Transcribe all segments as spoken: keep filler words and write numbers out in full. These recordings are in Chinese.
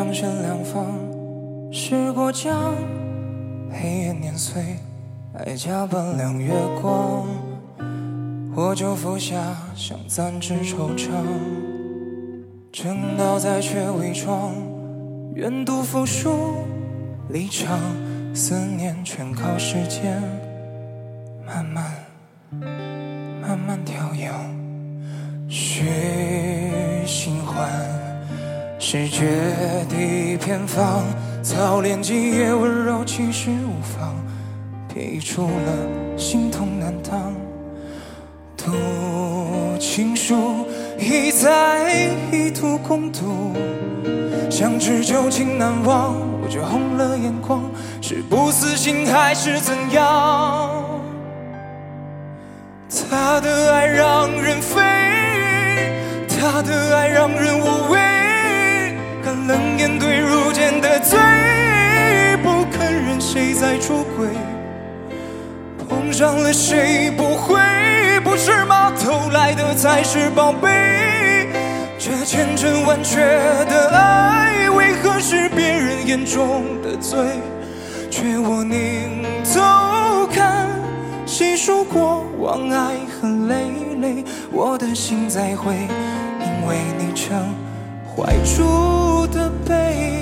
两身两方，时过江，黑夜年岁，爱加半两月光，我就服下，想暂时惆怅。正道在却伪装，愿赌服输离场，思念全靠时间慢慢慢慢调养。许新欢，视觉地偏方，操练几夜温柔，其实无妨，撇出了心痛难当。读情书，一再一途共度，相知旧情难忘，我却红了眼眶，是不死心还是怎样？他的爱让人飞，他的爱让人无畏，干冷眼对如剑的罪，不肯认谁在出轨，碰上了谁不会，不是吗？偷来的才是宝贝，这千真万确的爱，为何是别人眼中的罪？却我拧头看，细数过往，爱恨累累，我的心再会因为你成怀住的悲。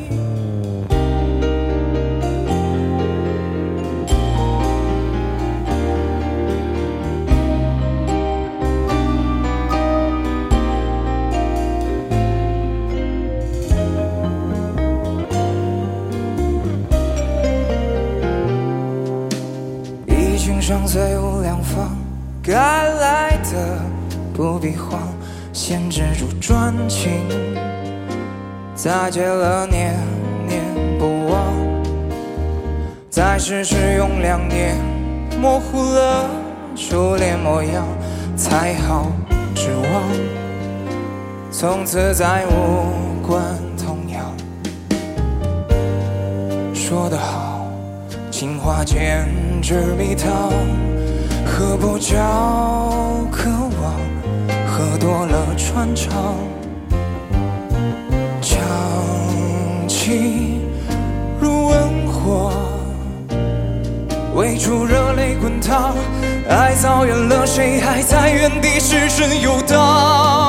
已经伤虽无两方，该来的不必慌，先止住专情，再结了念念不忘，再试试用两年模糊了初恋模样，才好指望从此再无关痛痒。说得好，情话简直蜜糖，喝不着渴望，喝多了穿肠，瘴气如温火，喂出热泪滚烫，爱早远了，谁还在原地失神游荡？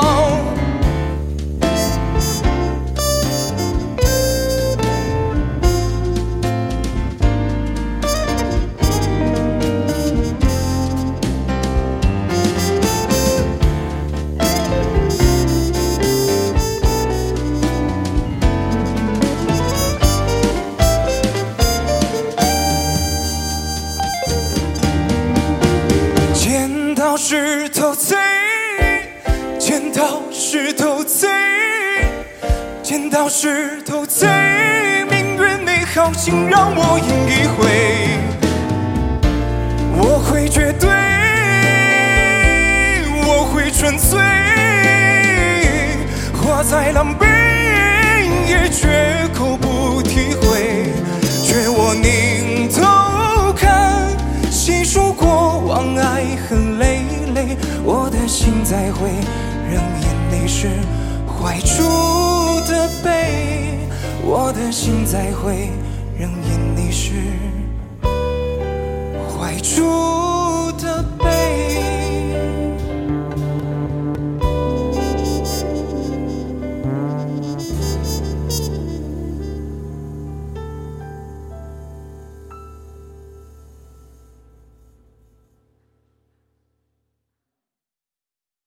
剪刀石头贼，剪刀石头贼，剪刀石头贼，命运你好心让我赢一回，我会绝对，我会纯粹，花再狼狈也绝口不体会，却我拧头看，细数过往，爱恨累累，我的心再会仍眼泪是怀住的悲，我的心再会仍眼泪是怀住的